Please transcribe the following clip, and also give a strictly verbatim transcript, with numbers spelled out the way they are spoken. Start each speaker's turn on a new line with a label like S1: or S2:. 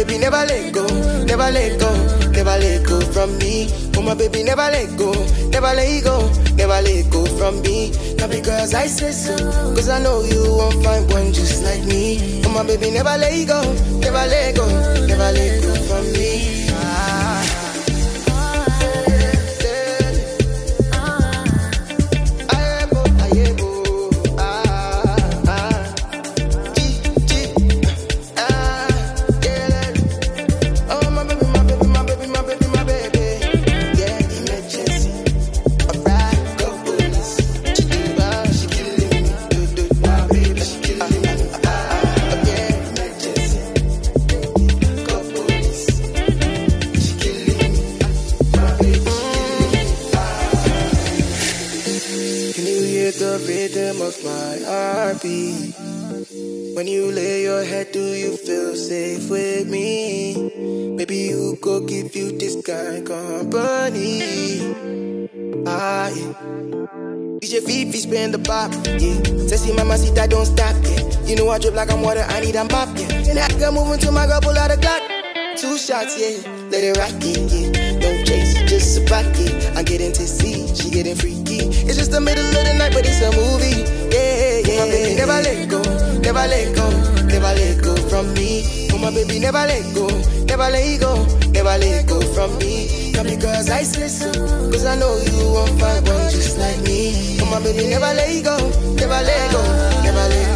S1: baby, never let go, never let go, never let go from me. Oh my baby, never let go, never let go, never let go from me. Not because I say so, cause I know you won't find one just like me. Oh my baby, never let go, never let go, never let go from me. Ah. When you lay your head, do you feel safe with me? Maybe you go give you this kind company. Ah, yeah. D J Fifi spin the pop, yeah. Sexy mamacita, don't stop, yeah. You know I drip like I'm water, I need a mop, yeah. And I can move into my girl, pull out a Glock. Two shots, yeah. Let it rock, yeah, yeah. No chase, just a pocket. I'm getting tipsy, she getting freaky. It's just the middle of the night, but it's a movie. Yeah, yeah, my baby, never let go, never let go, never let go from me. Oh, my baby, never let go, never let go, never let go from me. Not because I say so, cause I know you won't find one just like me. Oh, my baby, never let go, never let go, never let go.